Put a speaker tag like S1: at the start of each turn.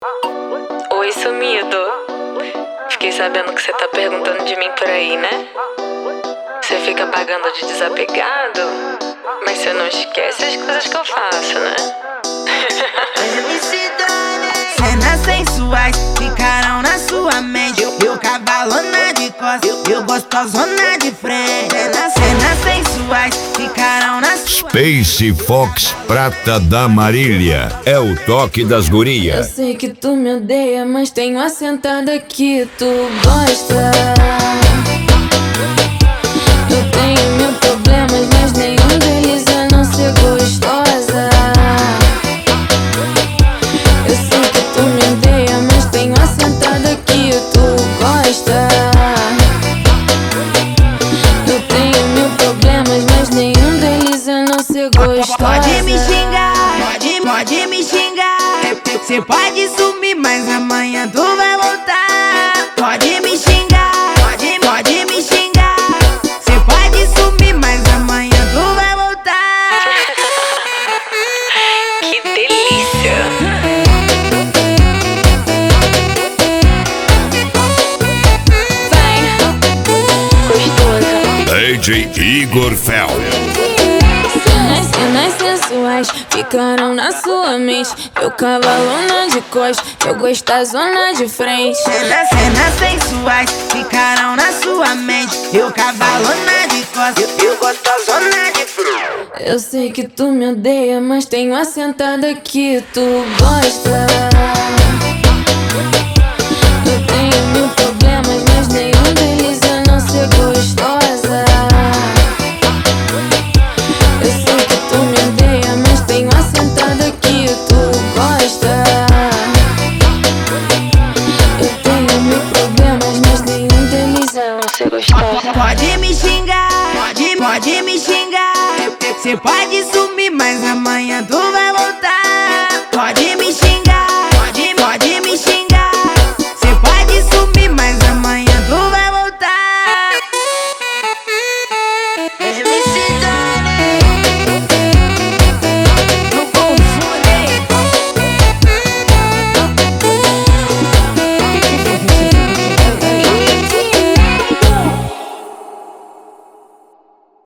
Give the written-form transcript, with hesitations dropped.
S1: Oi, sumido. Fiquei sabendo que você tá perguntando de mim por aí, né? Você fica pagando de desapegado, mas você não esquece as coisas que eu faço, né?
S2: Cenas sensuais ficarão na sua mente. Eu cavalona de costas, eu gostosona de frente. Cenas sensuais ficarão na sua
S3: Space Fox Prata da Marília é o toque das
S1: Eu
S3: gurias.
S1: sei que tu me odeia, mas tenho assentada que tu gosta. Eu tenho mil problemas, mas nenhum deles é não ser gostosa. Eu sei que tu me odeia, mas tenho assentada que tu gosta. Eu tenho mil problemas, mas nenhum deles é não ser gostosa.
S2: Pode me xingar, pode me xingar. Cê pode sumir, mas amanhã tu vai voltar. Pode me xingar, pode me xingar. Cê pode sumir, mas amanhã tu vai voltar.
S1: Que delícia! Vai, gostosa.
S3: DJ Igor Fel.
S1: Cenas sensuais ficaram na sua mente. Eu cavalona de costas, eu gostosona de frente.
S2: Cenas sensuais ficarão na sua mente. Eu cavalona de costas, eu gostosona de frente.
S1: Eu sei que tu me odeia, mas tenho assentada que tu gosta. Eu tenho mil problemas, mas nenhum deles é não ser gostosa. Eu sei que tu me odeia, mas tenho assentada que tu gosta. Eu tenho mil problemas, mas nenhum deles é não ser gostosa.
S2: Pode me xingar, pode me xingar. Cê pode sumir, mas amanhã tu vai voltar. Pode me xingar,